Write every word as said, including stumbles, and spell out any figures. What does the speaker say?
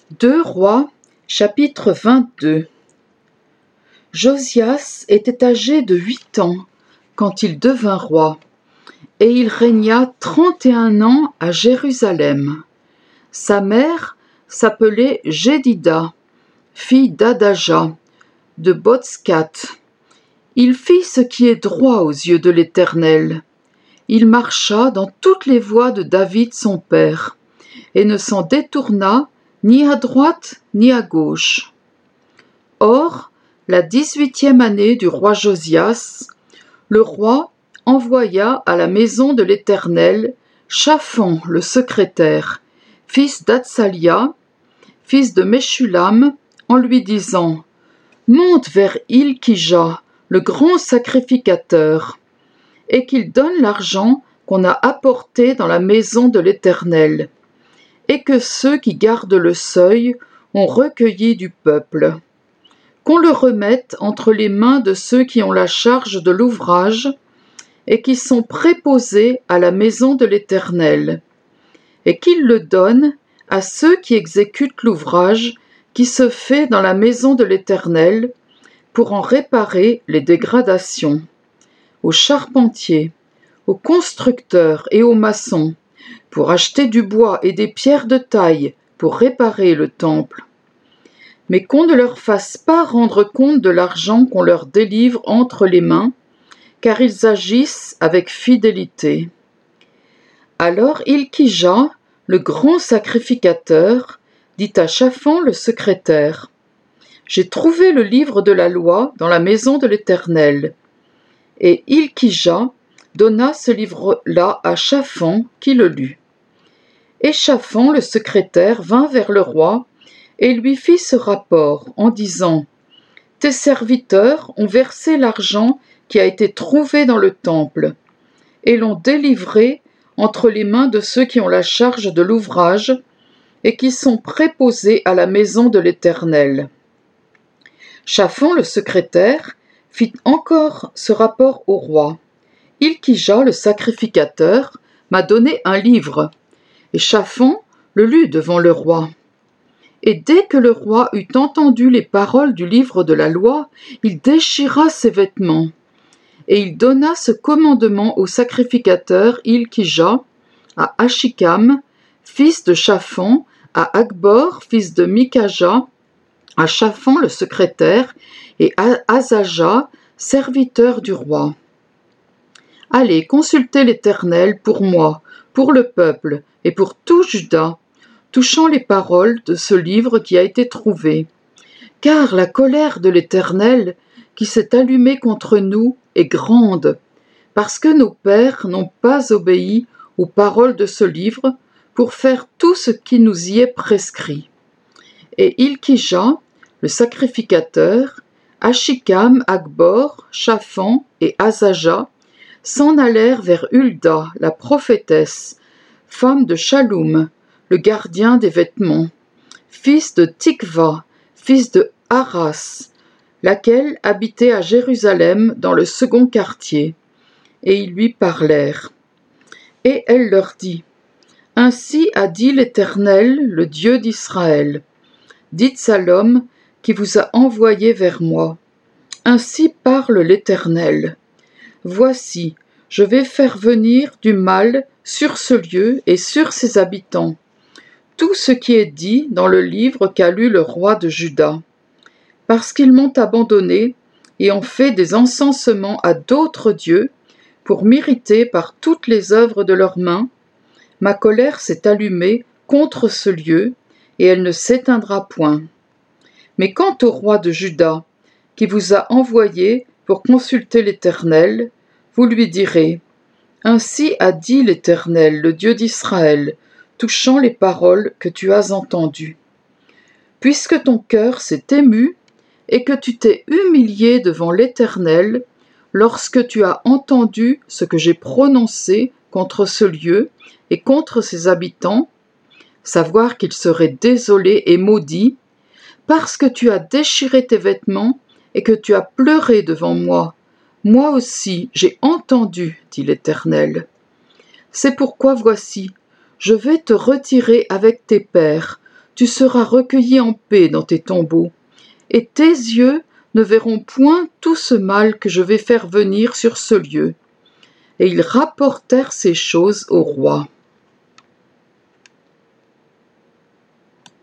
deux Rois, chapitre vingt-deux. Josias était âgé de huit ans quand il devint roi, et il régna trente et un ans à Jérusalem. Sa mère s'appelait Jédida, fille d'Adaja, de Botscat. Il fit ce qui est droit aux yeux de l'Éternel. Il marcha dans toutes les voies de David son père, et ne s'en détourna ni à droite ni à gauche. Or, la dix-huitième année du roi Josias, le roi envoya à la maison de l'Éternel Shaphan le secrétaire, fils d'Atsalia, fils de Meshulam, en lui disant « Monte vers Ilkija, le grand sacrificateur, et qu'il donne l'argent qu'on a apporté dans la maison de l'Éternel, et que ceux qui gardent le seuil ont recueilli du peuple, qu'on le remette entre les mains de ceux qui ont la charge de l'ouvrage et qui sont préposés à la maison de l'Éternel, et qu'il le donne à ceux qui exécutent l'ouvrage qui se fait dans la maison de l'Éternel pour en réparer les dégradations, aux charpentiers, aux constructeurs et aux maçons, pour acheter du bois et des pierres de taille pour réparer le temple. Mais qu'on ne leur fasse pas rendre compte de l'argent qu'on leur délivre entre les mains, car ils agissent avec fidélité. Alors Ilkija, le grand sacrificateur, dit à Shaphan le secrétaire, « J'ai trouvé le livre de la loi dans la maison de l'Éternel. » Et Ilkija donna ce livre-là à Shaphan qui le lut. Et Shaphan le secrétaire vint vers le roi et lui fit ce rapport en disant « Tes serviteurs ont versé l'argent qui a été trouvé dans le temple et l'ont délivré entre les mains de ceux qui ont la charge de l'ouvrage et qui sont préposés à la maison de l'Éternel. » Shaphan le secrétaire fit encore ce rapport au roi. Ilkija le sacrificateur m'a donné un livre, et Shaphan le lut devant le roi. Et dès que le roi eut entendu les paroles du livre de la loi, il déchira ses vêtements, et il donna ce commandement au sacrificateur Ilkija, à Achikam, fils de Shaphan, à Akbor, fils de Mikaja, à Shaphan le secrétaire, et à Azaja, serviteur du roi. Allez, consultez l'Éternel pour moi, pour le peuple et pour tout Juda, touchant les paroles de ce livre qui a été trouvé. Car la colère de l'Éternel qui s'est allumée contre nous est grande, parce que nos pères n'ont pas obéi aux paroles de ce livre pour faire tout ce qui nous y est prescrit. Et Ilkija, le sacrificateur, Achikam, Akbor, Shaphan et Azaja s'en allèrent vers Hulda, la prophétesse, femme de Shaloum, le gardien des vêtements, fils de Tikva, fils de Haras, laquelle habitait à Jérusalem dans le second quartier, et ils lui parlèrent. Et elle leur dit, « Ainsi a dit l'Éternel, le Dieu d'Israël. Dites à l'homme qui vous a envoyé vers moi. Ainsi parle l'Éternel. Voici, je vais faire venir du mal sur ce lieu et sur ses habitants, tout ce qui est dit dans le livre qu'a lu le roi de Juda. Parce qu'ils m'ont abandonné et ont fait des encensements à d'autres dieux, pour m'irriter par toutes les œuvres de leurs mains, ma colère s'est allumée contre ce lieu, et elle ne s'éteindra point. Mais quant au roi de Juda, qui vous a envoyé pour consulter l'Éternel, vous lui direz, « Ainsi a dit l'Éternel, le Dieu d'Israël, touchant les paroles que tu as entendues. Puisque ton cœur s'est ému et que tu t'es humilié devant l'Éternel, lorsque tu as entendu ce que j'ai prononcé contre ce lieu et contre ses habitants, savoir qu'ils seraient désolés et maudits, parce que tu as déchiré tes vêtements et que tu as pleuré devant moi, moi aussi j'ai entendu, dit l'Éternel. C'est pourquoi voici, je vais te retirer avec tes pères, tu seras recueilli en paix dans tes tombeaux, et tes yeux ne verront point tout ce mal que je vais faire venir sur ce lieu. » Et ils rapportèrent ces choses au roi.